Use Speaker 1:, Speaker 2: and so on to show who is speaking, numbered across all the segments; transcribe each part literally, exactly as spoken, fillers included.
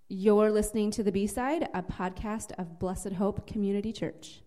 Speaker 1: You're listening to The B-Side, a podcast of Blessed Hope Community Church.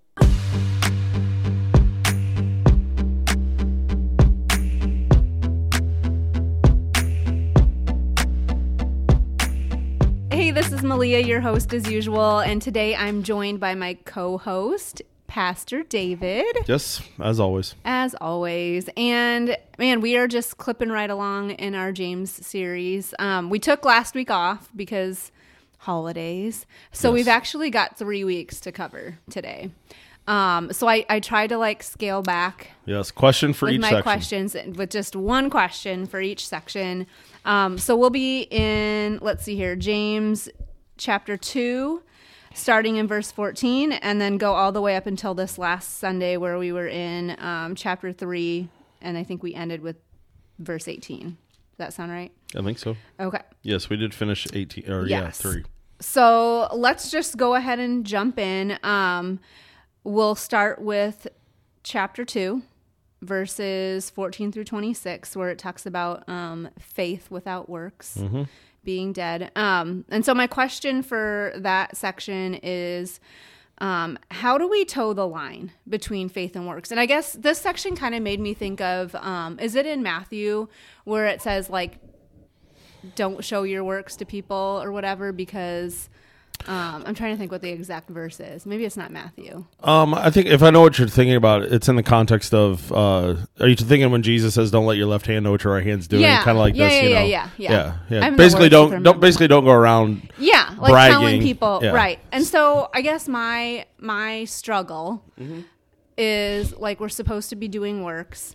Speaker 1: Hey, this is Malia, your host as usual, and today I'm joined by my co-host, Pastor David.
Speaker 2: Yes, as always.
Speaker 1: As always. And man, we are just clipping right along in our James series. Um, we took last week off because holidays. So yes. We've actually got three weeks to cover today. Um, so I, I tried to like scale back.
Speaker 2: Yes, question for
Speaker 1: with
Speaker 2: each
Speaker 1: my
Speaker 2: section.
Speaker 1: questions with just one question for each section. Um, so we'll be in, let's see here, James chapter two, starting in verse fourteen, and then go all the way up until this last Sunday where we were in um, chapter three, and I think we ended with verse eighteen. Does that sound right?
Speaker 2: I think so.
Speaker 1: Okay.
Speaker 2: Yes, we did finish eighteen, or
Speaker 1: yes.
Speaker 2: yeah, three.
Speaker 1: So let's just go ahead and jump in. Um, we'll start with chapter two, verses fourteen through twenty-six, where it talks about um, faith without works. Mm-hmm. Being dead. Um, and so my question for that section is, um, how do we toe the line between faith and works? And I guess this section kind of made me think of, um, is it in Matthew where it says like, don't show your works to people or whatever, because um, I'm trying to think what the exact verse is. Maybe it's not Matthew.
Speaker 2: Um, I think if I know what you're thinking about, it's in the context of, uh, are you thinking when Jesus says, "Don't let your left hand know what your right hand's doing"?
Speaker 1: Yeah,
Speaker 2: kind of like
Speaker 1: yeah,
Speaker 2: this,
Speaker 1: yeah,
Speaker 2: you know?
Speaker 1: yeah, yeah,
Speaker 2: yeah, yeah.
Speaker 1: yeah.
Speaker 2: Basically, don't don't basically don't go around.
Speaker 1: Yeah, like
Speaker 2: bragging.
Speaker 1: telling people,
Speaker 2: yeah.
Speaker 1: right? And so I guess my my struggle mm-hmm. is like we're supposed to be doing works.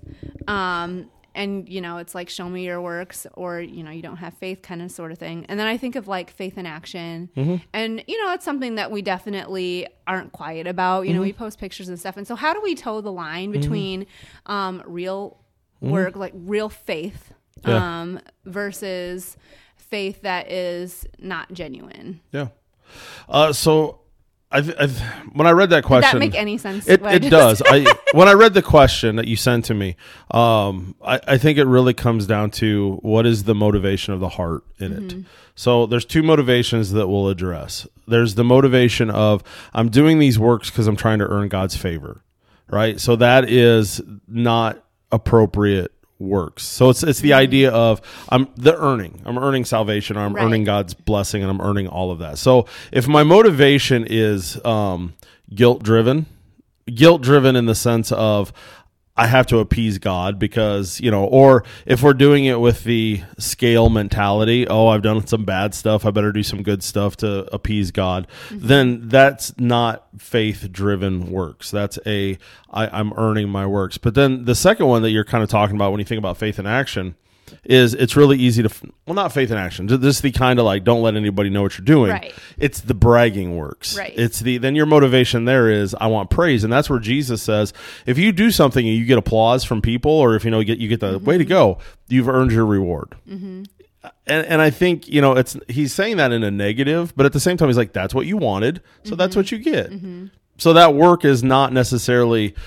Speaker 1: Um, And, you know, it's like, show me your works, or, you know, you don't have faith kind of sort of thing. And then I think of like faith in action. Mm-hmm. And, you know, it's something that we definitely aren't quiet about. You mm-hmm. know, we post pictures and stuff. And so how do we toe the line between mm-hmm. um, real mm-hmm. work, like real faith, yeah. um, versus faith that is not genuine?
Speaker 2: Yeah. Uh, so... I th- I th- when I read that question,
Speaker 1: did that make any sense?
Speaker 2: It, it does. I when I read the question that you sent to me, um, I, I think it really comes down to what is the motivation of the heart in mm-hmm. it. So there's two motivations that we'll address. There's the motivation of I'm doing these works because I'm trying to earn God's favor, right? So that is not appropriate works. So it's it's the mm-hmm. idea of I'm the earning. I'm earning salvation, or I'm right. earning God's blessing, and I'm earning all of that. So if my motivation is um, guilt driven, guilt driven in the sense of I have to appease God because, you know, or if we're doing it with the scale mentality, oh, I've done some bad stuff, I better do some good stuff to appease God, mm-hmm. then that's not faith-driven works. That's a, I, I'm earning my works. But then the second one that you're kind of talking about when you think about faith in action is it's really easy to, well, not faith in action. This is the kind of like, don't let anybody know what you're doing.
Speaker 1: Right.
Speaker 2: It's the bragging works.
Speaker 1: Right.
Speaker 2: It's the, then your motivation there is, I want praise. And that's where Jesus says, if you do something and you get applause from people, or if, you know, you get, you get the mm-hmm. way to go, you've earned your reward. Mm-hmm. And, and I think, you know, it's, he's saying that in a negative, but at the same time, he's like, that's what you wanted. So mm-hmm. that's what you get. Mm-hmm. So that work is not necessarily,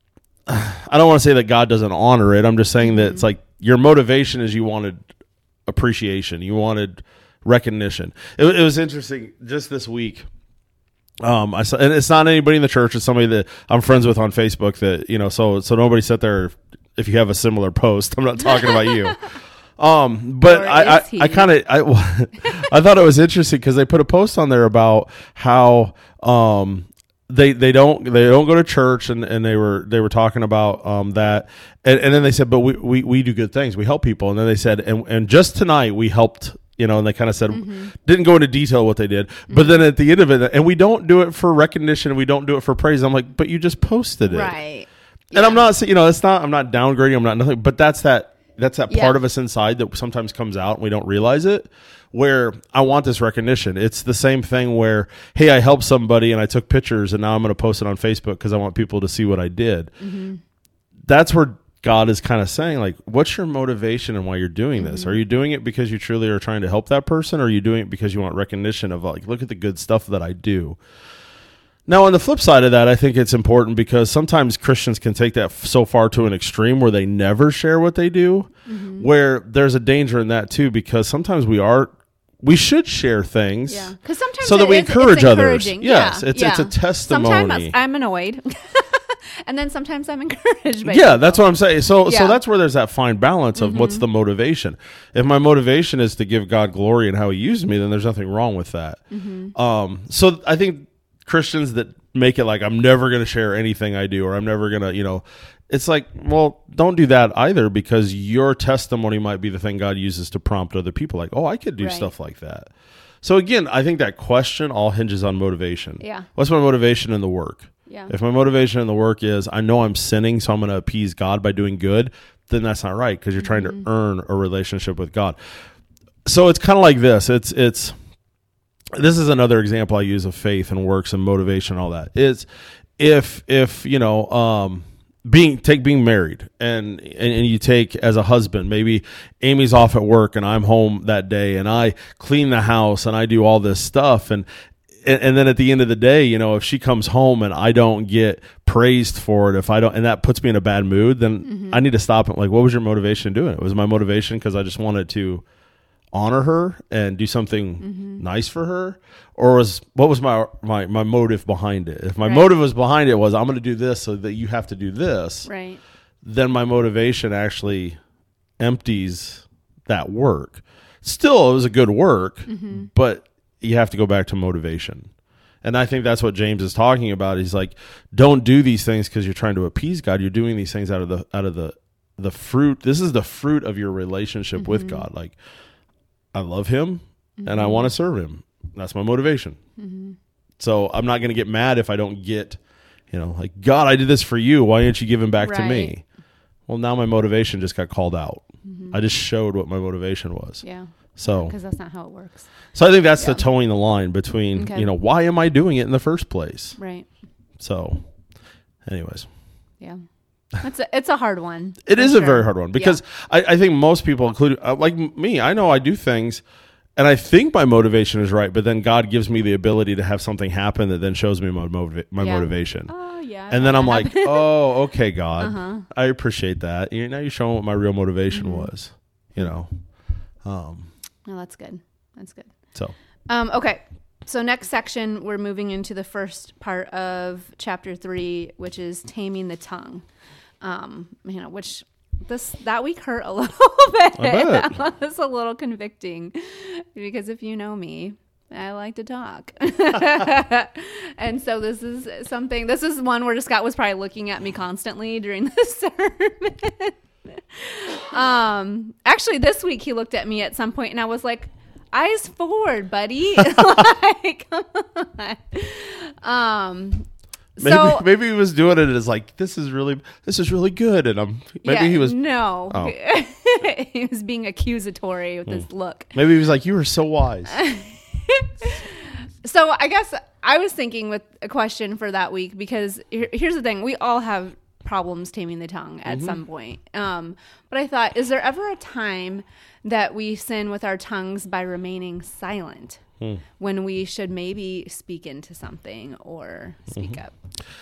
Speaker 2: I don't want to say that God doesn't honor it. I'm just saying that mm-hmm. it's like, your motivation is you wanted appreciation. You wanted recognition. It, it was interesting just this week. Um, I saw, and it's not anybody in the church. It's somebody that I'm friends with on Facebook that, you know, so, so nobody sit there. If you have a similar post, I'm not talking about you. Um, but I, I, I kind of, I, I thought it was interesting because they put a post on there about how, um, They they don't they don't go to church, and, and they were they were talking about um that, and, and then they said, but we, we, we do good things, we help people, and then they said, and and just tonight we helped, you know, and they kind of said mm-hmm. didn't go into detail what they did, mm-hmm. but then at the end of it, and we don't do it for recognition, we don't do it for praise. I'm like, but you just posted it,
Speaker 1: right?
Speaker 2: And yeah. I'm not, you know, it's not, I'm not downgrading, I'm not nothing, but that's that that's that part
Speaker 1: yeah.
Speaker 2: of us inside that sometimes comes out and we don't realize it, where I want this recognition. It's the same thing where, hey, I helped somebody and I took pictures and now I'm going to post it on Facebook because I want people to see what I did. Mm-hmm. That's where God is kind of saying, like, what's your motivation and why you're doing this? Mm-hmm. Are you doing it because you truly are trying to help that person, or are you doing it because you want recognition of, like, look at the good stuff that I do? Now, on the flip side of that, I think it's important because sometimes Christians can take that so far to an extreme where they never share what they do, mm-hmm. where there's a danger in that too, because sometimes we are we should share things.
Speaker 1: Yeah, because sometimes
Speaker 2: so that
Speaker 1: it
Speaker 2: we
Speaker 1: is,
Speaker 2: encourage
Speaker 1: it's
Speaker 2: others.
Speaker 1: encouraging.
Speaker 2: Yes,
Speaker 1: yeah,
Speaker 2: it's
Speaker 1: yeah.
Speaker 2: it's a testimony.
Speaker 1: Sometimes I'm annoyed, and then sometimes I'm encouraged. By
Speaker 2: yeah,
Speaker 1: people.
Speaker 2: that's what I'm saying. So
Speaker 1: Yeah.
Speaker 2: so that's where there's that fine balance of
Speaker 1: Mm-hmm.
Speaker 2: what's the motivation. If my motivation is to give God glory and how He used me, then there's nothing wrong with that.
Speaker 1: Mm-hmm.
Speaker 2: Um, so I think Christians that make it like I'm never going to share anything I do, or I'm never going to, you know. It's like, well, don't do that either, because your testimony might be the thing God uses to prompt other people. Like, oh, I could do
Speaker 1: Right.
Speaker 2: stuff like that. So again, I think that question all hinges on motivation.
Speaker 1: Yeah.
Speaker 2: What's my motivation in the work?
Speaker 1: Yeah.
Speaker 2: If my motivation in the work is I know I'm sinning, so I'm going to appease God by doing good, then that's not right, because you're trying
Speaker 1: Mm-hmm.
Speaker 2: to earn a relationship with God. So it's kind of like this. It's it's this is another example I use of faith and works and motivation and all that. It's if if you know um being take being married and, and and you take as a husband, maybe Amy's off at work and I'm home that day and I clean the house and I do all this stuff, and and, and then at the end of the day, you know, if she comes home and I don't get praised for it, if I don't, and that puts me in a bad mood, then
Speaker 1: Mm-hmm.
Speaker 2: I need to stop and like, what was your motivation in doing it? Was my motivation because I just wanted to honor her and do something
Speaker 1: Mm-hmm.
Speaker 2: nice for her, or was what was my my my motive behind it? If my
Speaker 1: Right.
Speaker 2: motive was behind it was I'm going to do this so that you have to do this,
Speaker 1: Right.
Speaker 2: then my motivation actually empties that work. Still, it was a good work,
Speaker 1: Mm-hmm.
Speaker 2: but you have to go back to motivation. And I think that's what James is talking about. He's like, don't do these things because you're trying to appease God. You're doing these things out of the out of the the fruit. This is the fruit of your relationship
Speaker 1: Mm-hmm.
Speaker 2: with God. Like, I love Him and I want to serve Him. That's my motivation.
Speaker 1: Mm-hmm.
Speaker 2: So I'm not going to get mad if I don't get, you know, like, God, I did this for you. Why didn't you give Him back to me?
Speaker 1: Right.
Speaker 2: Well, now my motivation just got called out.
Speaker 1: Mm-hmm.
Speaker 2: I just showed what my motivation was.
Speaker 1: Yeah.
Speaker 2: So,
Speaker 1: Because that's not how it works.
Speaker 2: so I think that's
Speaker 1: Yeah.
Speaker 2: the towing the line between,
Speaker 1: Okay.
Speaker 2: you know, why am I doing it in the first place?
Speaker 1: Right.
Speaker 2: So, anyways,
Speaker 1: Yeah. It's a, it's a hard one.
Speaker 2: it
Speaker 1: for
Speaker 2: is a
Speaker 1: sure.
Speaker 2: very hard one because I, I think most people, including uh, like me, I know I do things and I think my motivation is right, but then God gives me the ability to have something happen that then shows me my, motiva- my
Speaker 1: Yeah.
Speaker 2: motivation.
Speaker 1: Oh, yeah.
Speaker 2: And then I'm like,
Speaker 1: Uh-huh.
Speaker 2: oh, okay, God, I appreciate that. You now you're showing what my real motivation
Speaker 1: Mm-hmm.
Speaker 2: was, you know. Um,
Speaker 1: No, that's good. That's good.
Speaker 2: so
Speaker 1: Um, okay. So next section, we're moving into the first part of chapter three, which is taming the tongue. Um, you know, which this that week hurt a little bit.
Speaker 2: I bet.
Speaker 1: That was a little convicting because if you know me, I like to talk. And so this is something, this is one where Scott was probably looking at me constantly during the sermon. um, actually this week he looked at me at some point and I was like, eyes forward, buddy. Like, come on. Um,
Speaker 2: maybe
Speaker 1: so,
Speaker 2: maybe he was doing it as like this is really this is really good, and I'm maybe
Speaker 1: yeah,
Speaker 2: he was
Speaker 1: no,
Speaker 2: Oh.
Speaker 1: he was being accusatory with his look.
Speaker 2: maybe he was like you were so wise.
Speaker 1: So I guess I was thinking with a question for that week because here- here's the thing: we all have problems taming the tongue at some point. Um, but I thought, is there ever a time that we sin with our tongues by remaining silent when we should maybe speak into something or speak up?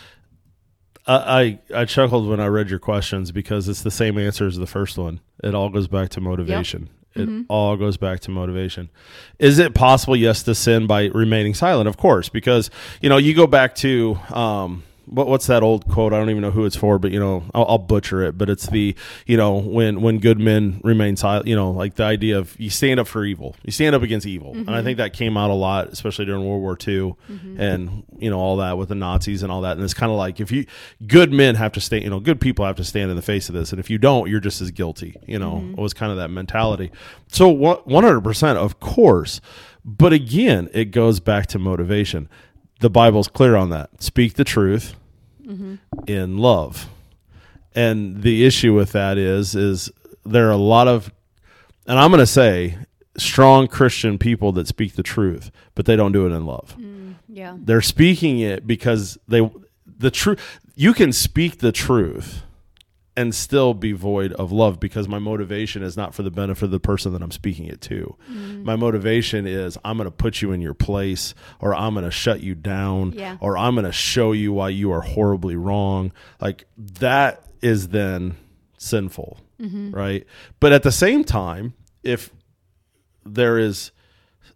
Speaker 2: I, I I chuckled when I read your questions because it's the same answer as the first one. It all goes back to motivation. It all goes back to motivation. Is it possible, yes, to sin by remaining silent? Of course, because, you know, you go back to, um, what, what's that old quote? I don't even know who it's for, but, you know, I'll, I'll butcher it. But it's the, you know, when, when good men remain silent, you know, like the idea of you stand up for evil. You stand up against evil. And I think that came out a lot, especially during World War Two and, you know, all that with the Nazis and all that. And it's kind of like if you, good men have to stand, you know, good people have to stand in the face of this. And if you don't, you're just as guilty, you know, it was kind of that mentality. So one hundred percent, of course. But again, it goes back to motivation. The Bible's clear on that. Speak the truth in love. And the issue with that is, is there are a lot of, and I'm going to say, strong Christian people that speak the truth, but they don't do it in love.
Speaker 1: Yeah.
Speaker 2: They're speaking it because they, the truth, you can speak the truth and still be void of love because my motivation is not for the benefit of the person that I'm speaking it to. My motivation is I'm going to put you in your place, or I'm going to shut you down,
Speaker 1: Yeah.
Speaker 2: or I'm going to show you why you are horribly wrong. Like that is then sinful, right? But at the same time, if there is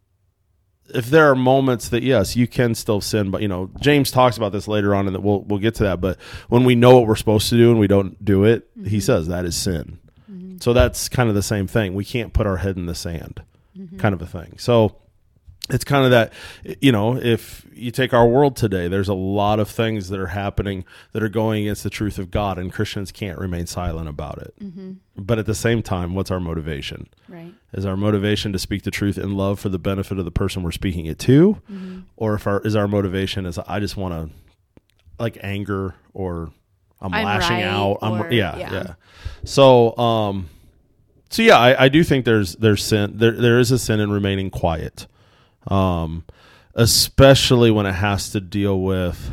Speaker 2: if there are moments that, yes, you can still sin, but, you know, James talks about this later on, and that we'll, we'll get to that. But when we know what we're supposed to do and we don't do it, mm-hmm. he says that is sin. Mm-hmm. So that's kind of the same thing. We can't put our head in the sand, mm-hmm. kind of a thing. So it's kind of that, you know, if you take our world today, there's a lot of things that are happening that are going against the truth of God, and Christians can't remain silent about it. Mm-hmm. But at the same time, what's our motivation?
Speaker 1: Right.
Speaker 2: Is our motivation to speak the truth in love for the benefit of the person we're speaking it to? Mm-hmm. Or if our, is our motivation is I just want to, like, anger, or I'm, I'm lashing right, out. I'm, or, yeah, yeah, yeah. So, um, so yeah, I, I do think there's, there's sin. There, there is a sin in remaining quiet. Um, especially when it has to deal with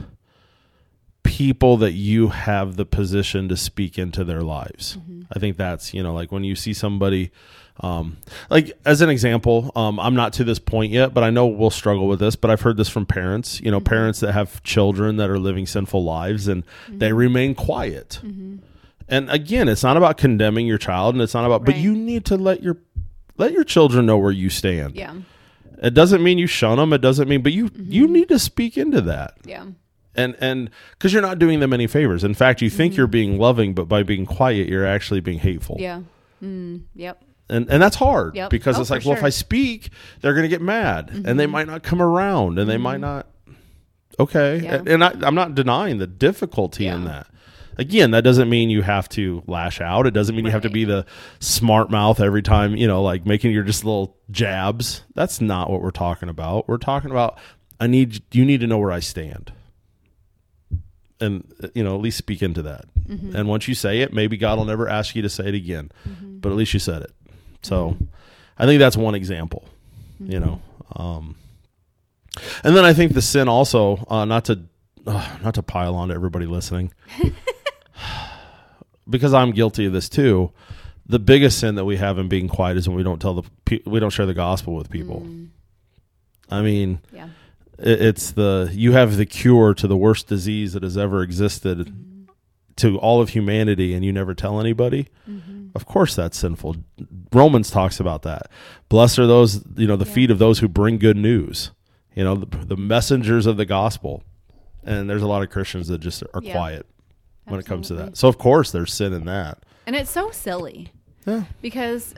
Speaker 2: people that you have the position to speak into their lives. Mm-hmm. I think that's, you know, like when you see somebody, um, like as an example, um, I'm not to this point yet, but I know we'll struggle with this, but I've heard this from parents, you know, mm-hmm. parents that have children that are living sinful lives, and mm-hmm. they remain quiet. Mm-hmm. And again, it's not about condemning your child, and it's not about, right. but you need to let your, let your children know where you stand.
Speaker 1: Yeah.
Speaker 2: It doesn't mean you shun them. It doesn't mean, but you, mm-hmm. you need to speak into that.
Speaker 1: Yeah.
Speaker 2: And, and cause you're not doing them any favors. In fact, you think mm-hmm. you're being loving, but by being quiet, you're actually being hateful.
Speaker 1: Yeah. Mm, yep.
Speaker 2: And, and that's hard
Speaker 1: yep.
Speaker 2: because
Speaker 1: oh,
Speaker 2: it's like,
Speaker 1: sure.
Speaker 2: well, if I speak, they're going to get mad mm-hmm. and they might not come around, and mm-hmm. they might not. Okay. Yeah. And, and I, I'm not denying the difficulty yeah. in that. Again, that doesn't mean you have to lash out. It doesn't mean right. you have to be the smart mouth every time, you know, like making your just little jabs. That's not what we're talking about. We're talking about, I need, you need to know where I stand. And, you know, at least speak into that. Mm-hmm. And once you say it, maybe God will never ask you to say it again, mm-hmm. but at least you said it. So mm-hmm. I think that's one example, mm-hmm. you know. Um, and then I think the sin also, uh, not to, uh, not to pile on to everybody listening, because I'm guilty of this too. The biggest sin that we have in being quiet is when we don't tell the we don't share the gospel with people. Mm. I mean, yeah. it, it's the you have the cure to the worst disease that has ever existed mm-hmm. to all of humanity, and you never tell anybody. Mm-hmm. Of course, that's sinful. Romans talks about that. Blessed are those, you know, the yeah. feet of those who bring good news. You know, the, the messengers of the gospel. And there's a lot of Christians that just are yeah. quiet. When Absolutely. It comes to that. So, of course, there's sin in that.
Speaker 1: And it's so silly.
Speaker 2: Yeah.
Speaker 1: Because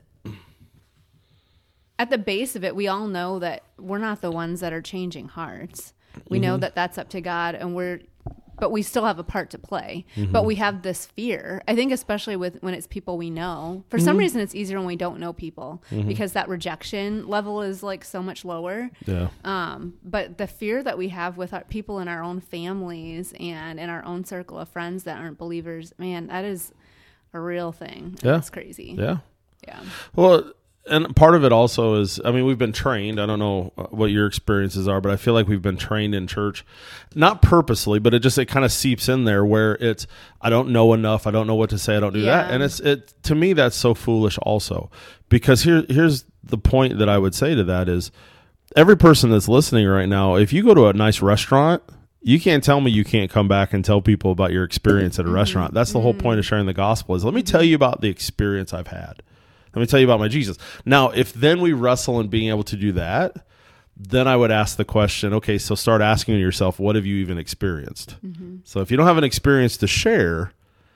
Speaker 1: at the base of it, we all know that we're not the ones that are changing hearts. We mm-hmm. know that that's up to God, and we're, but we still have a part to play. Mm-hmm. But we have this fear. I think especially with when it's people we know. For mm-hmm. some reason, it's easier when we don't know people mm-hmm. because that rejection level is like so much lower.
Speaker 2: Yeah.
Speaker 1: Um. But the fear that we have with our people in our own families and in our own circle of friends that aren't believers, man, that is a real thing.
Speaker 2: Yeah.
Speaker 1: It's crazy.
Speaker 2: Yeah.
Speaker 1: Yeah.
Speaker 2: Well, and part of it also is, I mean, we've been trained. I don't know what your experiences are, but I feel like we've been trained in church, not purposely, but it just, it kind of seeps in there where it's, I don't know enough. I don't know what to say. I don't do yeah. that. And it's, it, to me, that's so foolish also, because here, here's the point that I would say to that is every person that's listening right now, if you go to a nice restaurant, you can't tell me you can't come back and tell people about your experience at a mm-hmm. restaurant. That's the mm-hmm. whole point of sharing the gospel is let me tell you about the experience I've had. Let me tell you about my Jesus. Now, if then we wrestle in being able to do that, then I would ask the question, okay, so start asking yourself, what have you even experienced? Mm-hmm. So if you don't have an experience to share,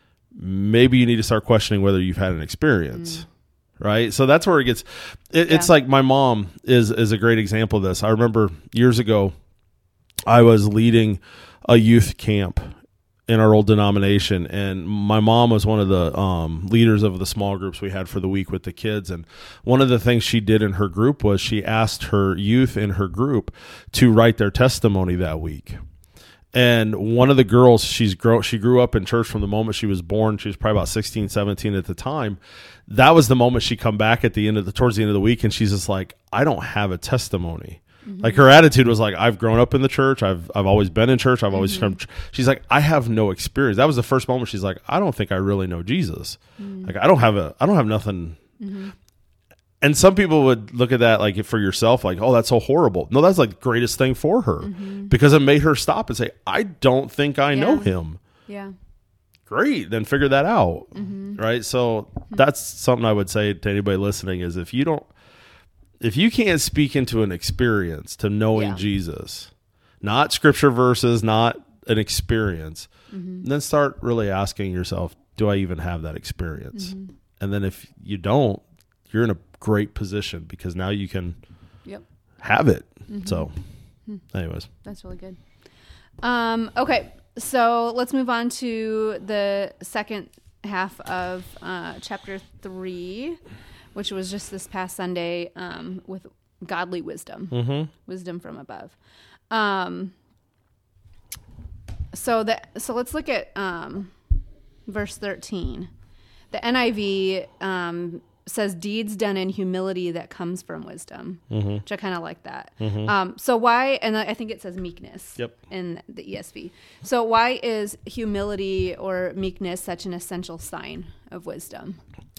Speaker 2: maybe you need to start questioning whether you've had an experience, mm. right? So that's where it gets, it, yeah. it's like my mom is, is a great example of this. I remember years ago, I was leading a youth camp in our old denomination, and my mom was one of the um, leaders of the small groups we had for the week with the kids. And one of the things she did in her group was she asked her youth in her group to write their testimony that week. And one of the girls, she's grow, she grew up in church from the moment she was born. She was probably about sixteen, seventeen at the time. That was the moment she come back at the end of the, towards the end of the week. And she's just like, I don't have a testimony. Mm-hmm. Like her attitude was like, I've grown up in the church. I've, I've always been in church. I've always, mm-hmm. she's like, I have no experience. That was the first moment she's like, I don't think I really know Jesus. Mm-hmm. Like, I don't have a, I don't have nothing. Mm-hmm. And some people would look at that like for yourself, like, oh, that's so horrible. No, that's like the greatest thing for her mm-hmm. because it made her stop and say, I don't think I yeah. know him.
Speaker 1: Yeah.
Speaker 2: Great. Then figure that out. Mm-hmm. Right. So mm-hmm. that's something I would say to anybody listening is if you don't, if you can't speak into an experience to knowing
Speaker 1: Yeah.
Speaker 2: Jesus, not scripture verses, not an experience, mm-hmm. then start really asking yourself, do I even have that experience? Mm-hmm. And then if you don't, you're in a great position because now you can
Speaker 1: yep.
Speaker 2: have it.
Speaker 1: Mm-hmm.
Speaker 2: So anyways.
Speaker 1: That's really good. Um, okay. So let's move on to the second half of uh, chapter three, which was just this past Sunday, um, with godly wisdom,
Speaker 2: mm-hmm.
Speaker 1: wisdom from above. Um, so that, so let's look at, um, verse thirteen. The N I V, um, says deeds done in humility that comes from wisdom, mm-hmm. which I kind of like that. Mm-hmm. Um, so why, and I think it says meekness
Speaker 2: yep.
Speaker 1: in the E S V. So why is humility or meekness such an essential sign of wisdom?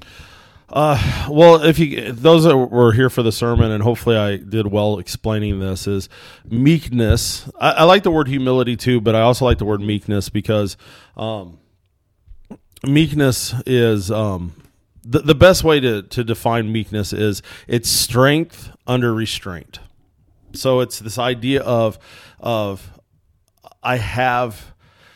Speaker 2: Uh, well, if you, those that were here for the sermon, and hopefully I did well explaining this, is meekness. I, I like the word humility too, but I also like the word meekness because, um, meekness is, um, The, the best way to, to define meekness is it's strength under restraint. So it's this idea of, of I have,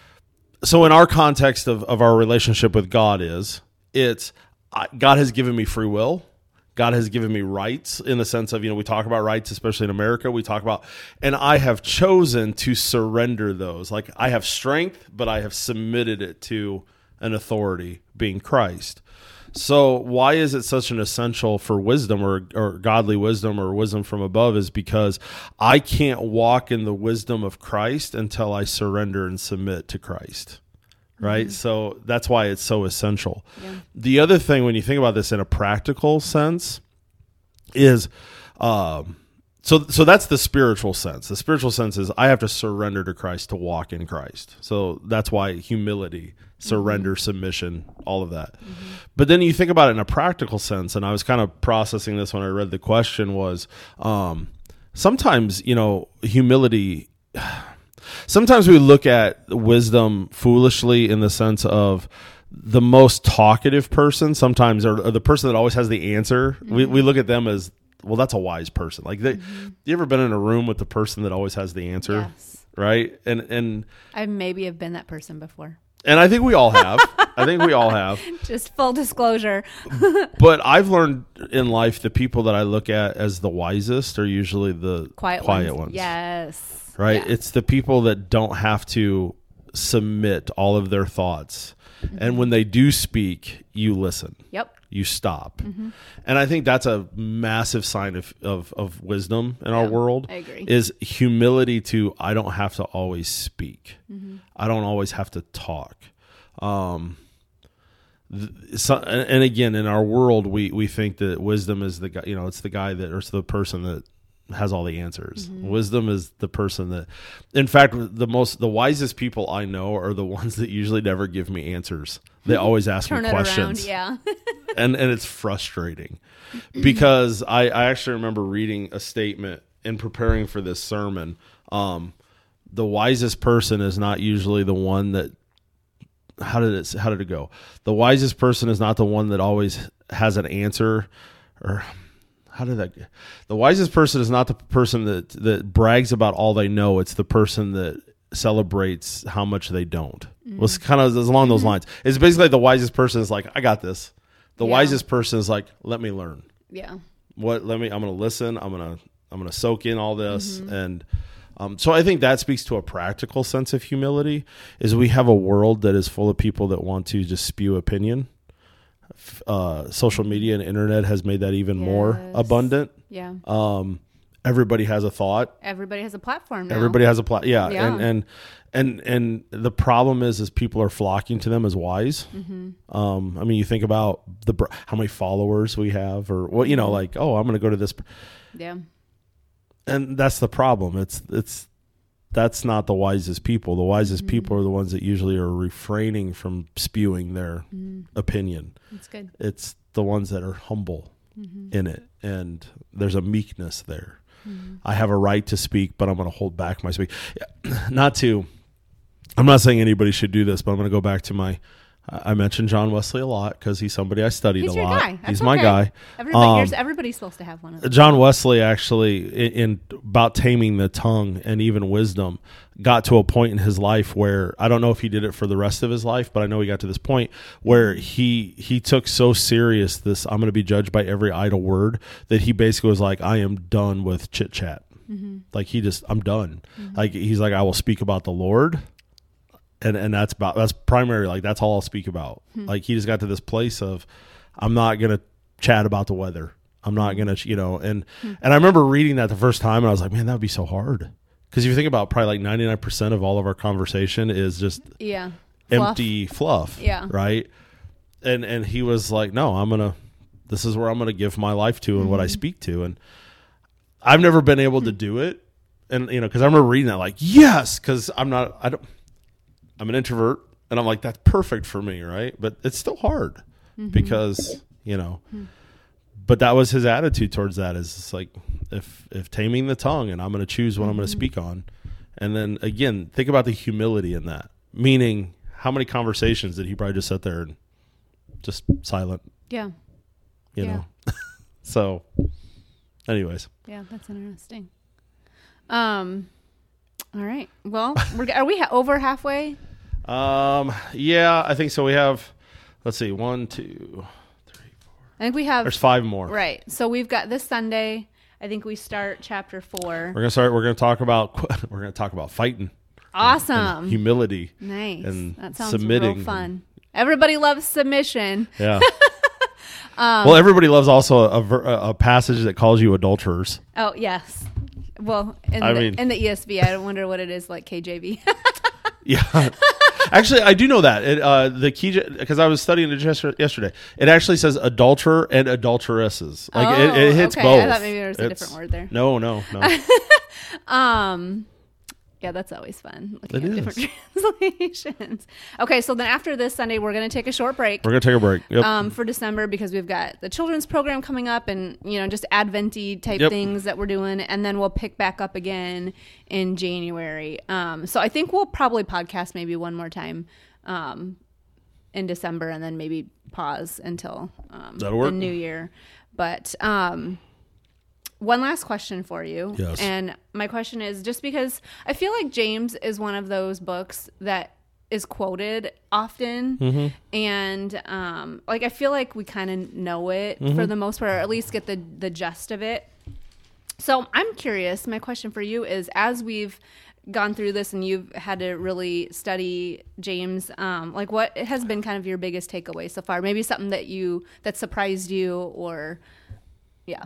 Speaker 2: so in our context of, of our relationship with God is, it's, I, God has given me free will. God has given me rights in the sense of, you know, we talk about rights, especially in America, we talk about, and I have chosen to surrender those. Like I have strength, but I have submitted it to an authority, being Christ. So why is it such an essential for wisdom or, or godly wisdom or wisdom from above is because I can't walk in the wisdom of Christ until I surrender and submit to Christ, right? Mm-hmm. So that's why it's so essential. Yeah. The other thing, when you think about this in a practical sense, is um, so so that's the spiritual sense. The spiritual sense is I have to surrender to Christ to walk in Christ. So that's why humility, surrender, mm-hmm. submission, all of that. Mm-hmm. But then you think about it in a practical sense, and I was kind of processing this when I read the question was, um, sometimes, you know, humility, sometimes we look at wisdom foolishly in the sense of the most talkative person sometimes, or, or the person that always has the answer. Mm-hmm. We, we look at them as, well, that's a wise person. Like, they, mm-hmm. you ever been in a room with the person that always has the answer?
Speaker 1: Yes.
Speaker 2: Right? And, and
Speaker 1: I maybe have been that person before.
Speaker 2: And I think we all have. I think we all have.
Speaker 1: Just full disclosure.
Speaker 2: But I've learned in life the people that I look at as the wisest are usually the quiet, quiet ones. ones.
Speaker 1: Yes.
Speaker 2: Right?
Speaker 1: Yeah.
Speaker 2: It's the people that don't have to submit all of their thoughts. Mm-hmm. And when they do speak, you listen.
Speaker 1: Yep.
Speaker 2: You stop. Mm-hmm. And I think that's a massive sign of, of, of wisdom in yeah, our world.
Speaker 1: I agree.
Speaker 2: Is humility to, I don't have to always speak. Mm-hmm. I don't always have to talk. Um, th- so, and, and again, in our world, we, we think that wisdom is the guy, you know, it's the guy that, or it's the person that has all the answers. Mm-hmm. Wisdom is the person that, in fact, the most, the wisest people I know are the ones that usually never give me answers. They always ask
Speaker 1: Turn
Speaker 2: me
Speaker 1: it
Speaker 2: questions.
Speaker 1: Around, yeah.
Speaker 2: and, and it's frustrating because I, I actually remember reading a statement in preparing for this sermon. Um, the wisest person is not usually the one that, how did it, how did it go? The wisest person is not the one that always has an answer, or how did that, the wisest person is not the person that, that brags about all they know. It's the person that celebrates how much they don't. Mm. Well, it's kind of along those lines. It's basically the wisest person is like, I got this. The yeah. wisest person is like, let me learn.
Speaker 1: Yeah.
Speaker 2: What, let me, I'm going to listen. I'm going to, I'm going to soak in all this. Mm-hmm. And, um, so I think that speaks to a practical sense of humility is we have a world that is full of people that want to just spew opinion. Uh, social media and internet has made that even yes. more abundant.
Speaker 1: Yeah.
Speaker 2: Um, everybody has a thought.
Speaker 1: Everybody has a platform now.
Speaker 2: Everybody has a plat. Yeah.
Speaker 1: yeah.
Speaker 2: And, and, and, and the problem is, is people are flocking to them as wise. Mm-hmm. Um, I mean, you think about the, how many followers we have, or what, you know, like, oh, I'm going to go to this.
Speaker 1: Yeah.
Speaker 2: And that's the problem. It's, it's, that's not the wisest people. The wisest mm-hmm. people are the ones that usually are refraining from spewing their mm-hmm. opinion.
Speaker 1: That's good.
Speaker 2: It's the ones that are humble mm-hmm. in it. And there's a meekness there. Mm-hmm. I have a right to speak, but I'm going to hold back my speak. Not to, I'm not saying anybody should do this, but I'm going to go back to my I mentioned John Wesley a lot because he's somebody I studied
Speaker 1: He's
Speaker 2: a
Speaker 1: your
Speaker 2: lot.
Speaker 1: guy. That's
Speaker 2: He's my
Speaker 1: okay.
Speaker 2: guy.
Speaker 1: Everybody,
Speaker 2: Um,
Speaker 1: here's, everybody's supposed to have one of those.
Speaker 2: John Wesley actually, in, in about taming the tongue and even wisdom, got to a point in his life where I don't know if he did it for the rest of his life, but I know he got to this point where he he took so serious this I'm going to be judged by every idle word that he basically was like, I am done with chit chat. Mm-hmm. Like he just, I'm done. Mm-hmm. Like he's like, I will speak about the Lord. And and that's about that's primary, like that's all I'll speak about. Hmm. Like he just got to this place of I'm not gonna chat about the weather. I'm not gonna you know and hmm. and I remember reading that the first time and I was like, man, that would be so hard. Because if you think about probably like ninety-nine percent of all of our conversation is just
Speaker 1: yeah
Speaker 2: empty fluff. fluff
Speaker 1: yeah.
Speaker 2: Right. And and he was like, no, I'm gonna this is where I'm gonna give my life to and mm-hmm. what I speak to. And I've never been able hmm. to do it. And you know, because I remember reading that like, yes, because I'm not I don't I'm an introvert, and I'm like, that's perfect for me, right? But it's still hard mm-hmm. because, you know, mm-hmm. but that was his attitude towards that is it's like, if if taming the tongue, and I'm going to choose what mm-hmm. I'm going to speak on. And then, again, think about the humility in that, meaning how many conversations did he probably just sit there and just silent?
Speaker 1: Yeah.
Speaker 2: You
Speaker 1: yeah.
Speaker 2: know? So, anyways.
Speaker 1: Yeah, that's interesting. Um. All right. Well, we're, are we ha- over halfway?
Speaker 2: Um. Yeah, I think so. We have, let's see, one, two, three, four.
Speaker 1: I think we have.
Speaker 2: There's five more.
Speaker 1: Right. So we've got this Sunday. I think we start chapter four.
Speaker 2: We're gonna start. We're gonna talk about. We're gonna talk about fighting.
Speaker 1: Awesome.
Speaker 2: And, and humility.
Speaker 1: Nice.
Speaker 2: And
Speaker 1: that sounds
Speaker 2: submitting.
Speaker 1: real fun. Everybody loves submission.
Speaker 2: Yeah. um, well, everybody loves also a, a, a passage that calls you adulterers.
Speaker 1: Oh yes. Well, in,
Speaker 2: I
Speaker 1: the,
Speaker 2: mean,
Speaker 1: in the E S V, I wonder what it is like K J V.
Speaker 2: Yeah. Actually, I do know that. It, uh, the key, because I was studying it just yesterday. It actually says adulterer and adulteresses. Like
Speaker 1: oh,
Speaker 2: it, it hits
Speaker 1: okay.
Speaker 2: both.
Speaker 1: I thought maybe there was a
Speaker 2: it's,
Speaker 1: different word there.
Speaker 2: No, no, no.
Speaker 1: um, yeah, that's always fun. Looking
Speaker 2: it
Speaker 1: at
Speaker 2: is.
Speaker 1: different translations. Okay, so then after this Sunday, we're going to take a short break.
Speaker 2: We're going to take a break. Yep.
Speaker 1: Um, for December because we've got the children's program coming up and, you know, just Advent-y type
Speaker 2: yep.
Speaker 1: things that we're doing. And then we'll pick back up again in January. Um, so I think we'll probably podcast maybe one more time um, in December and then maybe pause until um,
Speaker 2: That'll work.
Speaker 1: the new year. But um, one last question for you.
Speaker 2: Yes.
Speaker 1: And my question is just because I feel like James is one of those books that is quoted often. Mm-hmm. And um, like, I feel like we kind of know it mm-hmm. for the most part, or at least get the, the gist of it. So I'm curious, my question for you is, as we've gone through this and you've had to really study James, um, like what has been kind of your biggest takeaway so far? Maybe something that you, that surprised you or yeah.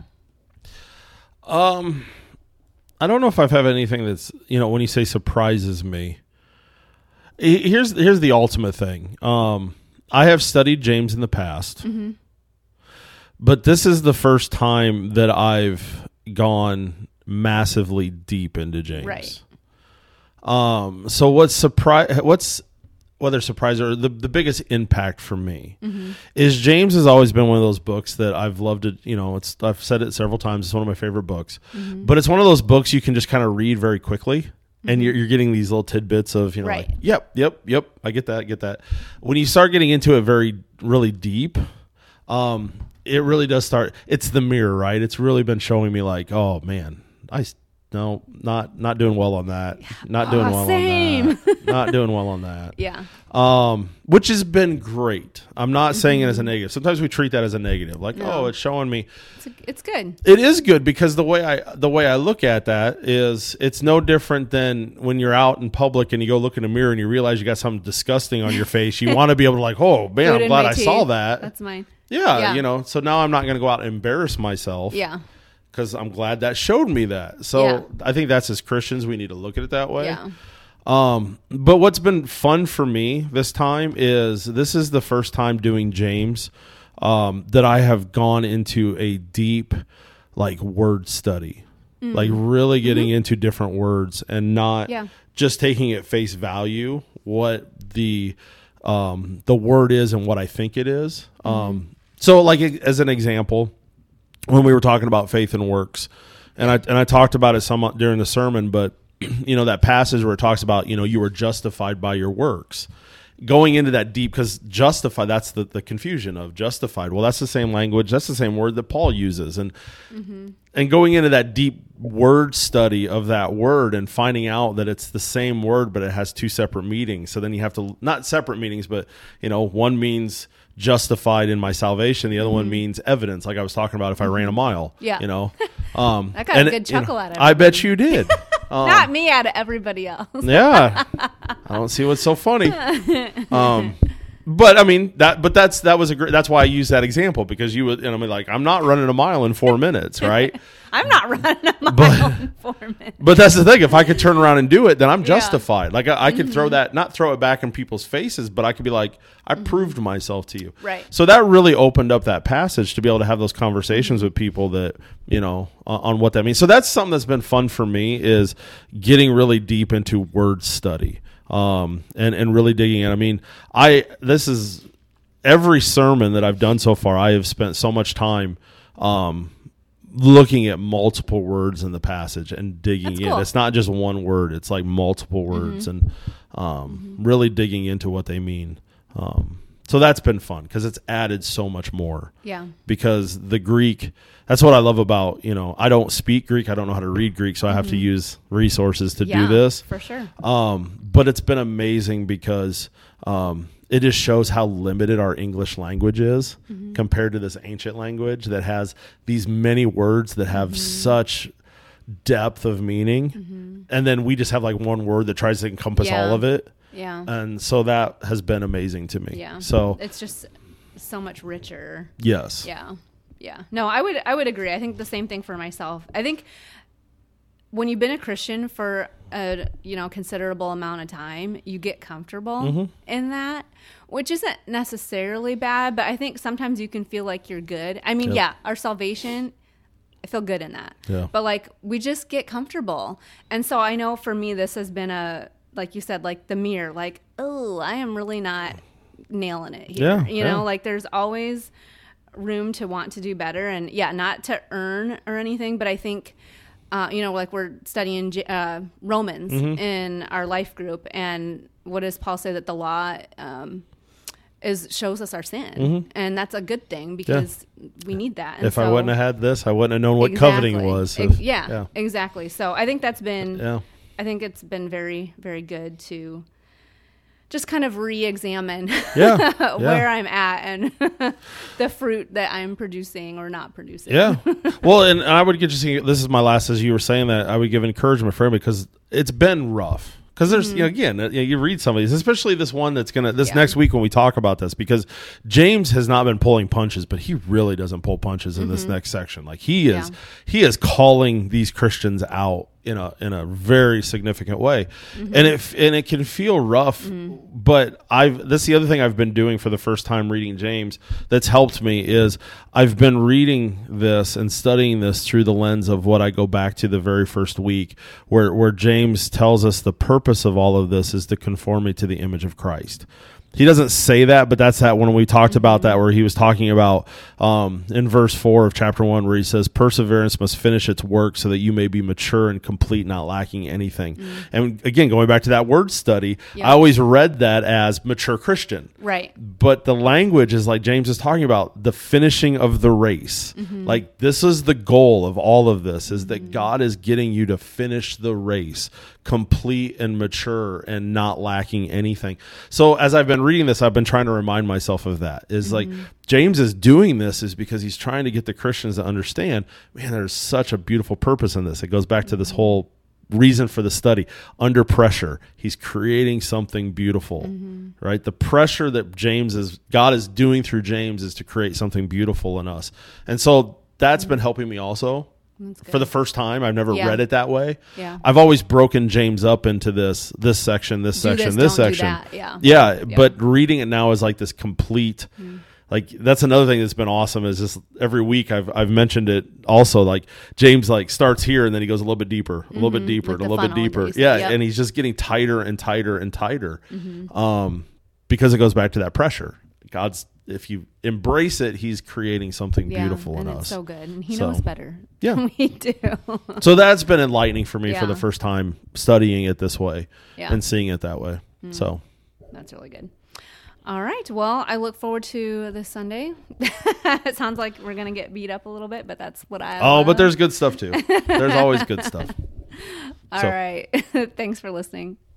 Speaker 2: Um, I don't know if I've had anything that's, you know, when you say surprises me, here's, here's the ultimate thing. Um, I have studied James in the past, mm-hmm. but this is the first time that I've gone massively deep into James.
Speaker 1: Right.
Speaker 2: Um, so what's surprise, what's, whether surprise or the, the biggest impact for me mm-hmm. is James has always been one of those books that I've loved it. You know, it's, I've said it several times. It's one of my favorite books, mm-hmm. but it's one of those books you can just kind of read very quickly mm-hmm. and you're, you're getting these little tidbits of, you know,
Speaker 1: right.
Speaker 2: like, yep, yep, yep. I get that. Get that. When you start getting into it very, really deep, um, it really does start. It's the mirror, right? It's really been showing me like, oh man, I No, not not doing well on that. Not doing
Speaker 1: oh,
Speaker 2: well
Speaker 1: same.
Speaker 2: on that. Not doing well on that.
Speaker 1: Yeah.
Speaker 2: Um, which has been great. I'm not mm-hmm. saying it as a negative. Sometimes we treat that as a negative, like, no. oh, it's showing me.
Speaker 1: It's, a, it's good.
Speaker 2: It is good because the way I the way I look at that is it's no different than when you're out in public and you go look in a mirror and you realize you got something disgusting on your face. You want to be able to like, oh man,
Speaker 1: Good
Speaker 2: I'm glad I
Speaker 1: teeth.
Speaker 2: saw that.
Speaker 1: That's mine.
Speaker 2: Yeah,
Speaker 1: yeah,
Speaker 2: you know. So now I'm not going to go out and embarrass myself.
Speaker 1: Yeah.
Speaker 2: Because I'm glad that showed me that. So
Speaker 1: yeah.
Speaker 2: I think that's as Christians, we need to look at it that way.
Speaker 1: Yeah.
Speaker 2: Um, but what's been fun for me this time is this is the first time doing James um, that I have gone into a deep like word study, mm. like really getting mm-hmm. into different words and not
Speaker 1: yeah.
Speaker 2: just taking at face value what the um, the word is and what I think it is. Mm-hmm. Um, so like as an example, when we were talking about faith and works, and I and I talked about it somewhat during the sermon, but you know that passage where it talks about, you know, you were justified by your works. going into that deep, because justified, that's the, the confusion of justified. Well, that's the same language. That's the same word that Paul uses. And, mm-hmm. and going into that deep word study of that word and finding out that it's the same word, but it has two separate meanings. So then you have to, not separate meanings, but, you know, one means justified in my salvation. The other mm-hmm. one means evidence. Like I was talking about if I ran a mile,
Speaker 1: yeah.
Speaker 2: you know, um,
Speaker 1: I got and, a good chuckle
Speaker 2: you know,
Speaker 1: out of it.
Speaker 2: I bet you did. Um,
Speaker 1: Not me, out of everybody else.
Speaker 2: Yeah. I don't see what's so funny. Um, but I mean that, but that's, that was a great, that's why I use that example, because you would, and I mean, like, I'm not running a mile in four minutes, right?
Speaker 1: I'm not running a mile
Speaker 2: but,
Speaker 1: in four minutes.
Speaker 2: But that's the thing. If I could turn around and do it, then I'm
Speaker 1: Yeah.
Speaker 2: justified. Like I, I could
Speaker 1: mm-hmm.
Speaker 2: throw that, not throw it back in people's faces, but I could be like, I
Speaker 1: mm-hmm.
Speaker 2: proved myself to you.
Speaker 1: Right.
Speaker 2: So that really opened up that passage to be able to have those conversations with people that, you know, on, on what that means. So that's something that's been fun for me, is getting really deep into word study, um, and, and really digging in. I mean, I, this is every sermon that I've done so far, I have spent so much time, um, looking at multiple words in the passage and digging
Speaker 1: That's
Speaker 2: in.
Speaker 1: cool.
Speaker 2: It's not just one word. It's like multiple words, mm-hmm. and um, mm-hmm. really digging into what they mean. Um, so that's been fun, because it's added so much more.
Speaker 1: Yeah.
Speaker 2: Because the Greek, that's what I love about, you know, I don't speak Greek. I don't know how to read Greek, so I have mm-hmm. to use resources to
Speaker 1: yeah,
Speaker 2: do this.
Speaker 1: For sure.
Speaker 2: Um, but it's been amazing because um, it just shows how limited our English language is mm-hmm. compared to this ancient language that has these many words that have mm-hmm. such depth of meaning. Mm-hmm. And then we just have like one word that tries to encompass
Speaker 1: yeah.
Speaker 2: all of it.
Speaker 1: Yeah.
Speaker 2: And so that has been amazing to me.
Speaker 1: Yeah.
Speaker 2: So
Speaker 1: it's just so much richer.
Speaker 2: Yes.
Speaker 1: Yeah. Yeah. No, I would I would agree. I think the same thing for myself. I think when you've been a Christian for a, you know, considerable amount of time, you get comfortable mm-hmm. in that, which isn't necessarily bad, but I think sometimes you can feel like you're good. I mean, yep. yeah, our salvation, I feel good in that.
Speaker 2: Yeah.
Speaker 1: But like we just get comfortable. And so I know for me this has been a, like you said, like the mirror, like, oh, I am really not nailing it here.
Speaker 2: Yeah,
Speaker 1: you
Speaker 2: yeah.
Speaker 1: know, like there's always room to want to do better, and yeah, not to earn or anything, but I think uh, you know, like we're studying uh, Romans mm-hmm. in our life group, and what does Paul say, that the law um, is shows us our sin, mm-hmm. and that's a good thing, because yeah. we need that. And
Speaker 2: if
Speaker 1: so,
Speaker 2: I wouldn't have had this, I wouldn't have known what
Speaker 1: exactly.
Speaker 2: coveting was.
Speaker 1: Ex-
Speaker 2: if,
Speaker 1: yeah,
Speaker 2: yeah,
Speaker 1: exactly. So I think that's been,
Speaker 2: yeah.
Speaker 1: I think it's been very, very good to just kind of re-examine
Speaker 2: yeah, yeah.
Speaker 1: where I'm at and the fruit that I'm producing or not producing.
Speaker 2: Yeah. Well, and I would get you see, this is my last, as you were saying that, I would give encouragement for him, because it's been rough. Because there's, mm-hmm. you know, again, you, know, you read some of these, especially this one that's going to, this yeah. next week when we talk about this, because James has not been pulling punches, but he really doesn't pull punches in mm-hmm. this next section. Like he is, yeah. he is calling these Christians out in a, in a very significant way. Mm-hmm. And it, and it can feel rough, mm-hmm. but I've, this is the other thing I've been doing for the first time reading James that's helped me, is I've been reading this and studying this through the lens of what I go back to the very first week, where, where James tells us the purpose of all of this is to conform me to the image of Christ. He doesn't say that, but that's that when we talked mm-hmm. about that, where he was talking about um, in verse four of chapter one, where he says, perseverance must finish its work so that you may be mature and complete, not lacking anything. Mm-hmm. And again, going back to that word study, yep. I always read that as mature Christian.
Speaker 1: Right.
Speaker 2: But the language is like James is talking about the finishing of the race. Mm-hmm. Like this is the goal of all of this, is that mm-hmm. God is getting you to finish the race, complete and mature and not lacking anything. So as I've been reading this, I've been trying to remind myself of that. Is mm-hmm. like James is doing this is because he's trying to get the Christians to understand, man, there's such a beautiful purpose in this. It goes back to this whole reason for the study. Under pressure, he's creating something beautiful, mm-hmm. right? The pressure that James is, God is doing through James, is to create something beautiful in us. And so that's mm-hmm. been helping me also. For the first time. I've never yeah. read it that way.
Speaker 1: Yeah.
Speaker 2: I've always broken James up into this this section, this
Speaker 1: do
Speaker 2: section,
Speaker 1: this,
Speaker 2: this section.
Speaker 1: Yeah.
Speaker 2: yeah.
Speaker 1: Yeah.
Speaker 2: But reading it now is like this complete mm. like that's another thing that's been awesome, is just every week I've I've mentioned it also, like James like starts here and then he goes a little bit deeper, a mm-hmm. little bit deeper,
Speaker 1: like
Speaker 2: and a little bit deeper. Yeah. Yep. And he's just getting tighter and tighter and tighter. Mm-hmm. Um because it goes back to that pressure. God's, if you embrace it, he's creating something yeah, beautiful
Speaker 1: and
Speaker 2: in
Speaker 1: it's
Speaker 2: us.
Speaker 1: So good. And he
Speaker 2: so,
Speaker 1: knows better
Speaker 2: yeah.
Speaker 1: than we do.
Speaker 2: So that's been enlightening for me
Speaker 1: yeah.
Speaker 2: for the first time studying it this way
Speaker 1: yeah.
Speaker 2: and seeing it that way.
Speaker 1: Mm.
Speaker 2: So
Speaker 1: that's really good. All right. Well, I look forward to this Sunday. It sounds like we're going to get beat up a little bit, but that's what I
Speaker 2: Oh,
Speaker 1: love.
Speaker 2: but there's good stuff too. There's always good stuff.
Speaker 1: All
Speaker 2: So.
Speaker 1: right. Thanks for listening.